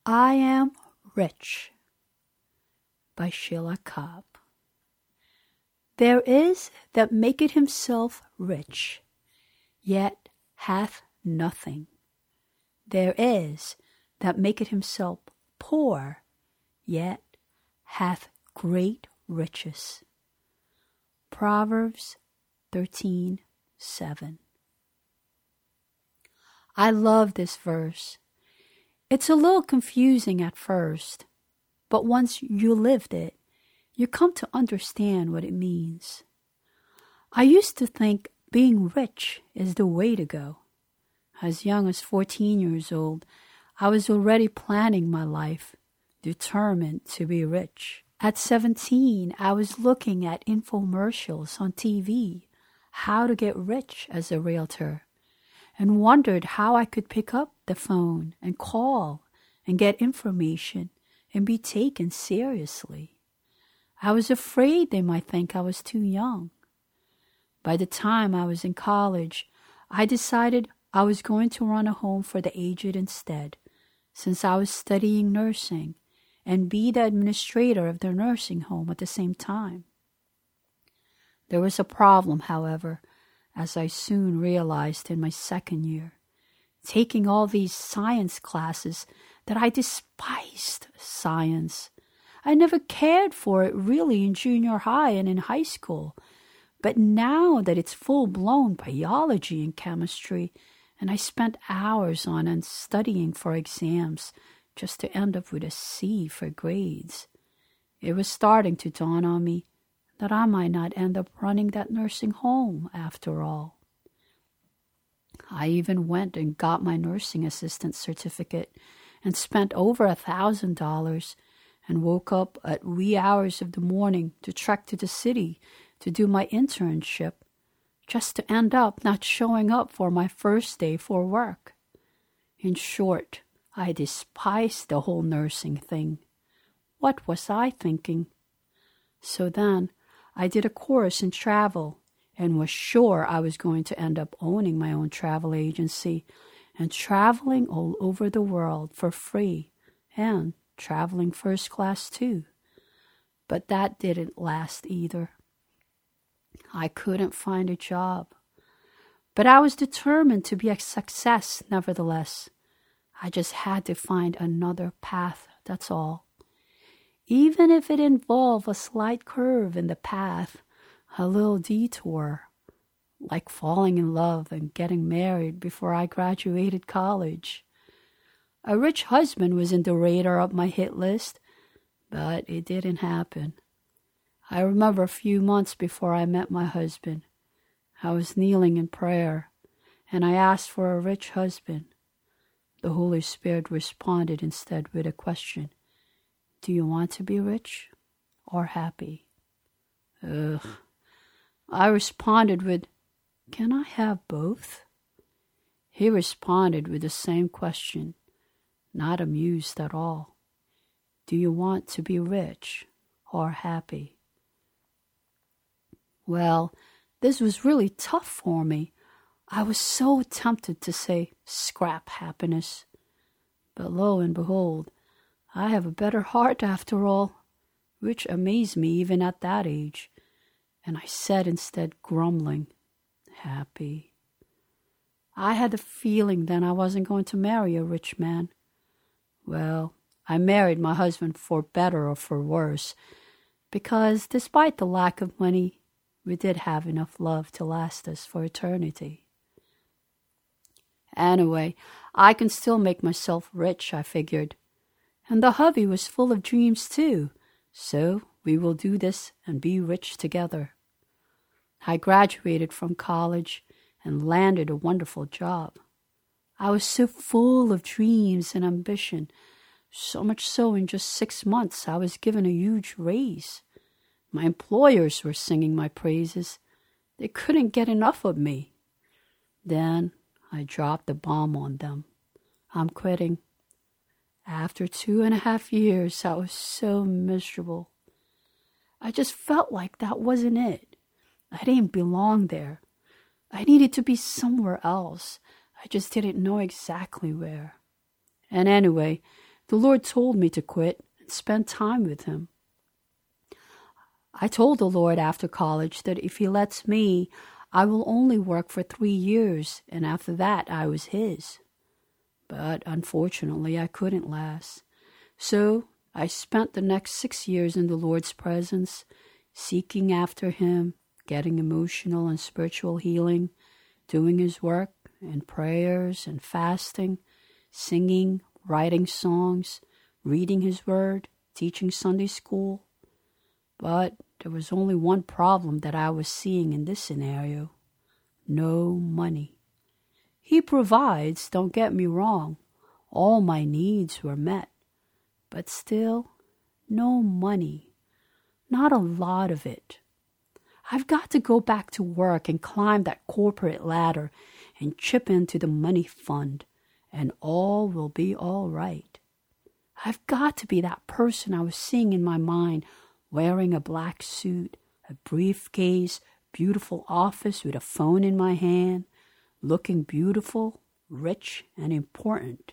I Am Rich by Sheila Cobb. There is that maketh himself rich, yet hath nothing. There is that maketh himself poor, yet hath great riches. Proverbs 13:7. I love this verse. It's a little confusing at first, but once you lived it, you come to understand what it means. I used to think being rich is the way to go. As young as 14 years old, I was already planning my life, determined to be rich. At 17, I was looking at infomercials on TV, how to get rich as a realtor, and wondered how I could pick up the phone and call and get information and be taken seriously. I was afraid they might think I was too young. By the time I was in college, I decided I was going to run a home for the aged instead, since I was studying nursing, and be the administrator of the nursing home at the same time. There was a problem, however, as I soon realized in my second year, taking all these science classes that I despised science. I never cared for it really in junior high and in high school, but now that it's full-blown biology and chemistry, and I spent hours on and studying for exams just to end up with a C for grades, it was starting to dawn on me that I might not end up running that nursing home after all. I even went and got my nursing assistant certificate and spent over $1,000 and woke up at wee hours of the morning to trek to the city to do my internship, just to end up not showing up for my first day for work. In short, I despised the whole nursing thing. What was I thinking? So then, I did a course in travel and was sure I was going to end up owning my own travel agency and traveling all over the world for free and traveling first class too. But that didn't last either. I couldn't find a job. But I was determined to be a success nevertheless. I just had to find another path, that's all. Even if it involved a slight curve in the path, a little detour, like falling in love and getting married before I graduated college. A rich husband was in the radar of my hit list, but it didn't happen. I remember a few months before I met my husband, I was kneeling in prayer, and I asked for a rich husband. The Holy Spirit responded instead with a question. Do you want to be rich or happy? I responded with, can I have both? He responded with the same question, not amused at all. Do you want to be rich or happy? Well, this was really tough for me. I was so tempted to say, scrap happiness. But lo and behold, I have a better heart after all, which amazed me even at that age. And I said instead, grumbling, happy. I had the feeling then I wasn't going to marry a rich man. Well, I married my husband for better or for worse, because despite the lack of money, we did have enough love to last us for eternity. Anyway, I can still make myself rich, I figured. And the hubby was full of dreams too, so we will do this and be rich together. I graduated from college and landed a wonderful job. I was so full of dreams and ambition, so much so in just 6 months I was given a huge raise. My employers were singing my praises. They couldn't get enough of me. Then I dropped the bomb on them. I'm quitting. After 2.5 years, I was so miserable. I just felt like that wasn't it. I didn't belong there. I needed to be somewhere else. I just didn't know exactly where. And anyway, The Lord told me to quit and spend time with Him. I told the Lord after college that if He lets me, I will only work for 3 years, and after that I was His. But unfortunately, I couldn't last. So I spent the next 6 years in the Lord's presence, seeking after Him, getting emotional and spiritual healing, doing His work and prayers and fasting, singing, writing songs, reading His Word, teaching Sunday school. But there was only one problem that I was seeing in this scenario: no money. He provides, don't get me wrong. All my needs were met. But still, no money. Not a lot of it. I've got to go back to work and climb that corporate ladder and chip into the money fund, and all will be all right. I've got to be that person I was seeing in my mind, wearing a black suit, a briefcase, beautiful office with a phone in my hand, looking beautiful, rich, and important.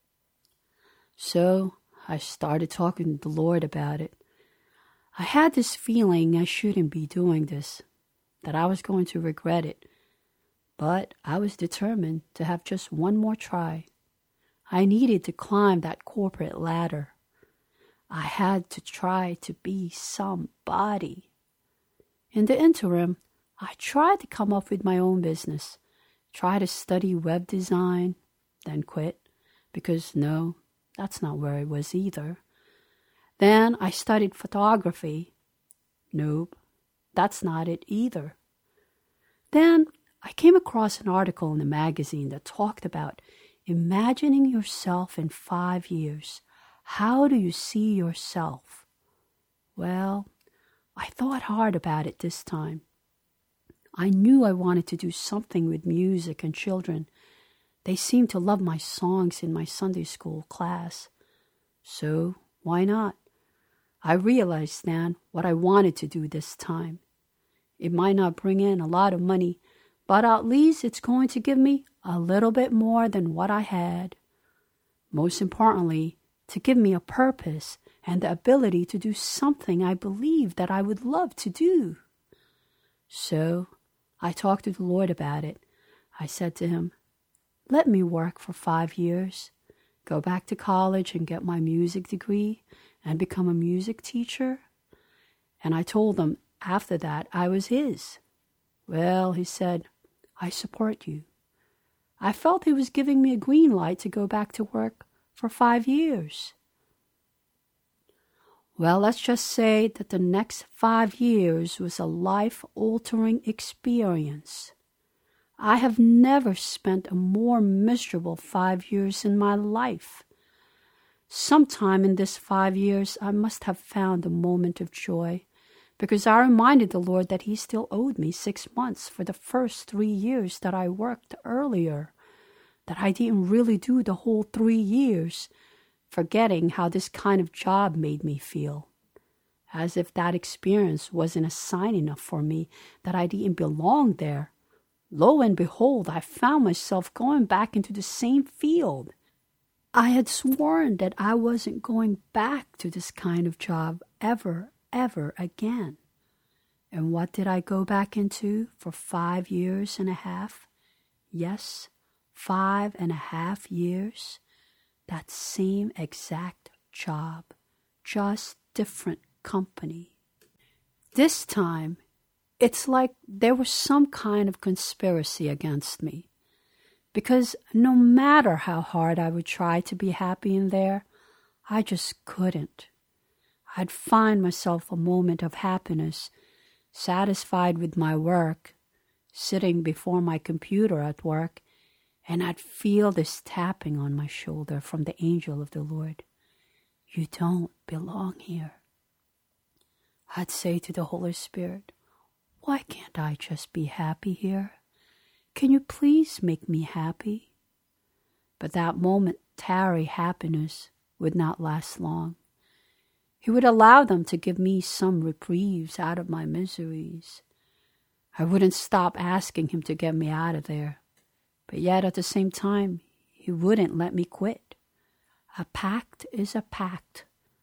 So I started talking to the Lord about it. I had this feeling I shouldn't be doing this, that I was going to regret it. But I was determined to have just one more try. I needed to climb that corporate ladder. I had to try to be somebody. In the interim, I tried to come up with my own business, tried to study web design, then quit, because no, that's not where I was either. Then I studied photography. Nope, that's not it either. Then I came across an article in a magazine that talked about imagining yourself in 5 years. How do you see yourself? Well, I thought hard about it this time. I knew I wanted to do something with music and children. They seemed to love my songs in my Sunday school class. So, why not? I realized then what I wanted to do this time. It might not bring in a lot of money, but at least it's going to give me a little bit more than what I had. Most importantly, to give me a purpose and the ability to do something I believe that I would love to do. So I talked to the Lord about it. I said to Him, let me work for 5 years, go back to college and get my music degree and become a music teacher. And I told Him after that I was His. Well, He said, I support you. I felt He was giving me a green light to go back to work for 5 years. Well, let's just say that the next 5 years was a life-altering experience. I have never spent a more miserable 5 years in my life. Sometime in this 5 years, I must have found a moment of joy, because I reminded the Lord that He still owed me 6 months for the first 3 years that I worked earlier, that I didn't really do the whole 3 years, forgetting how this kind of job made me feel, as if that experience wasn't a sign enough for me that I didn't belong there. Lo and behold, I found myself going back into the same field. I had sworn that I wasn't going back to this kind of job ever again. And what did I go back into for 5 years and a half? Yes, 5.5 years. That same exact job, just different company. This time, it's like there was some kind of conspiracy against me. Because no matter how hard I would try to be happy in there, I just couldn't. I'd find myself a moment of happiness, satisfied with my work, sitting before my computer at work, and I'd feel this tapping on my shoulder from the angel of the Lord. You don't belong here. I'd say to the Holy Spirit, why can't I just be happy here? Can you please make me happy? But that momentary happiness would not last long. He would allow them to give me some reprieves out of my miseries. I wouldn't stop asking Him to get me out of there. But yet at the same time, He wouldn't let me quit. A pact is a pact.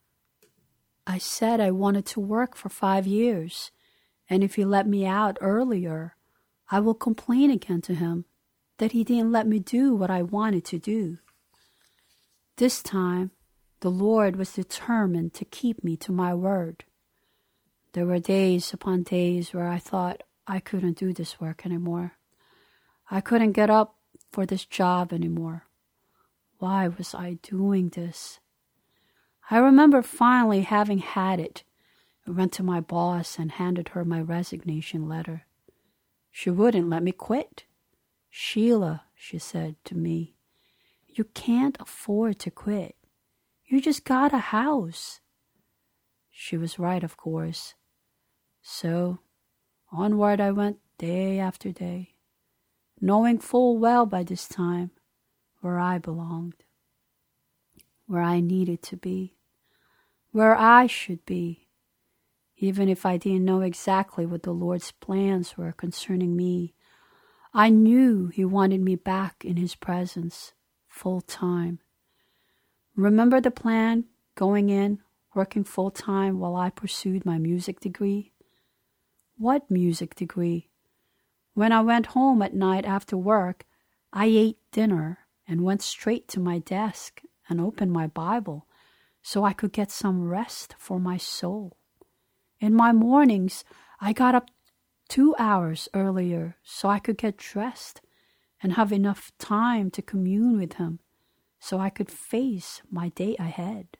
I said I wanted to work for 5 years, and if he let me out earlier, I will complain again to him that he didn't let me do what I wanted to do. This time, the Lord was determined to keep me to my word. There were days upon days where I thought I couldn't do this work anymore. I couldn't get up for this job anymore. Why was I doing this? I remember finally having had it. I went to my boss and handed her my resignation letter. She wouldn't let me quit. "Sheila," she said to me, "you can't afford to quit. You just got a house." She was right, of course. So, onward I went day after day, knowing full well by this time where I belonged, where I needed to be, where I should be, even if I didn't know exactly what the Lord's plans were concerning me. I knew He wanted me back in His presence, full time. Remember the plan, going in, working full time while I pursued my music degree? What music degree? When I went home at night after work, I ate dinner and went straight to my desk and opened my Bible so I could get some rest for my soul. In my mornings, I got up 2 hours earlier so I could get dressed and have enough time to commune with Him so I could face my day ahead.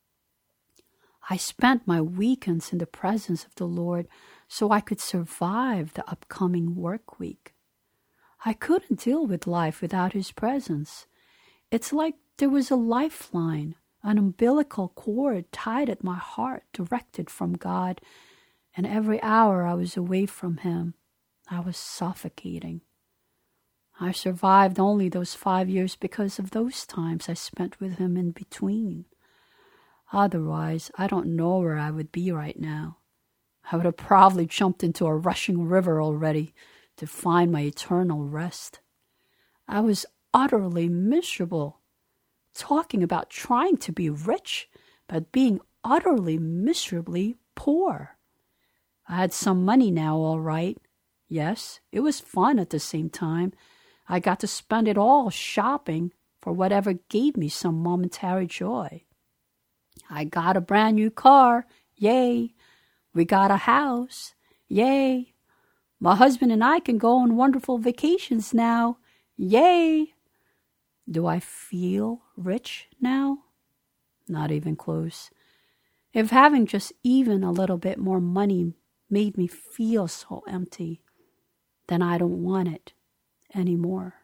I spent my weekends in the presence of the Lord so I could survive the upcoming work week. I couldn't deal with life without His presence. It's like there was a lifeline, an umbilical cord tied at my heart, directed from God, and every hour I was away from Him, I was suffocating. I survived only those 5 years because of those times I spent with Him in between. Otherwise, I don't know where I would be right now. I would have probably jumped into a rushing river already to find my eternal rest. I was utterly miserable. Talking about trying to be rich, but being utterly miserably poor. I had some money now, all right. Yes, it was fun at the same time. I got to spend it all shopping for whatever gave me some momentary joy. I got a brand new car. Yay. We got a house. Yay. My husband and I can go on wonderful vacations now. Yay. Do I feel rich now? Not even close. If having just even a little bit more money made me feel so empty, then I don't want it anymore.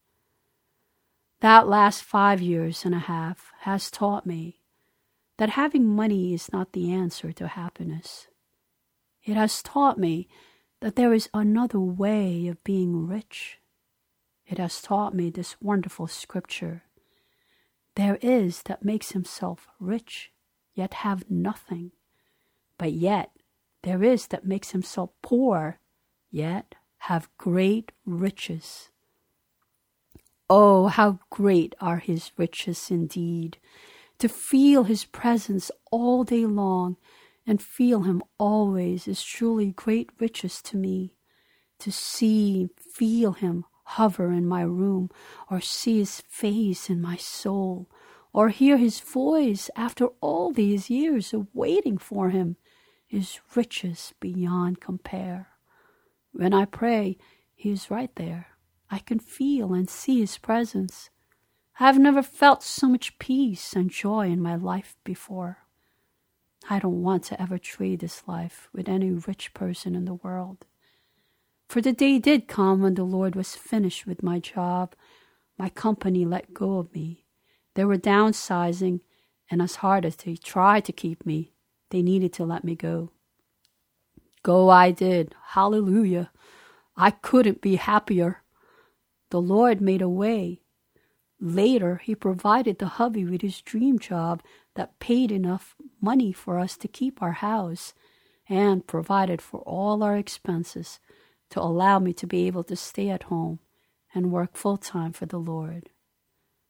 That last 5 years and a half has taught me that having money is not the answer to happiness. It has taught me that there is another way of being rich. It has taught me this wonderful scripture. There is that makes himself rich, yet have nothing. But yet there is that makes himself poor, yet have great riches. Oh, how great are His riches indeed! To feel His presence all day long and feel Him always is truly great riches to me. To feel Him hover in my room, or see His face in my soul, or hear His voice after all these years of waiting for Him, is riches beyond compare. When I pray, He is right there. I can feel and see His presence. I have never felt so much peace and joy in my life before. I don't want to ever trade this life with any rich person in the world. For the day did come when the Lord was finished with my job. My company let go of me. They were downsizing, and as hard as they tried to keep me, they needed to let me go. Go I did. Hallelujah. I couldn't be happier. The Lord made a way. Later, He provided the hubby with his dream job that paid enough money for us to keep our house and provided for all our expenses to allow me to be able to stay at home and work full-time for the Lord.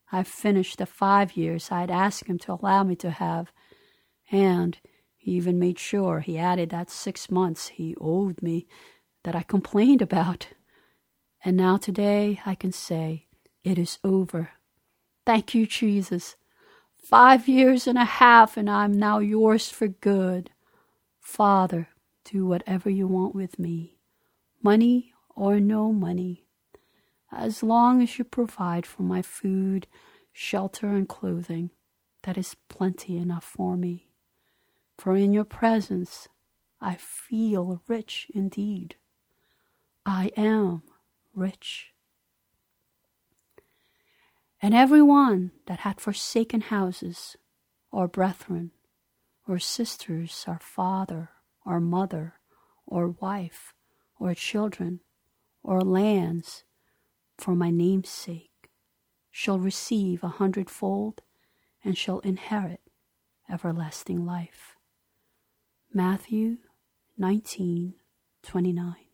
I finished the 5 years I'd asked him to allow me to have, and he even made sure he added that 6 months he owed me that I complained about. And now today I can say it is over. Thank you, Jesus. 5 years and a half, and I'm now yours for good. Father, do whatever you want with me, money or no money, as long as you provide for my food, shelter, and clothing. That is plenty enough for me. For in your presence I feel rich indeed. I am rich. And everyone that had forsaken houses, or brethren, or sisters, or father, or mother, or wife, or children, or lands, for my name's sake, shall receive 100-fold, and shall inherit everlasting life. Matthew 19:29.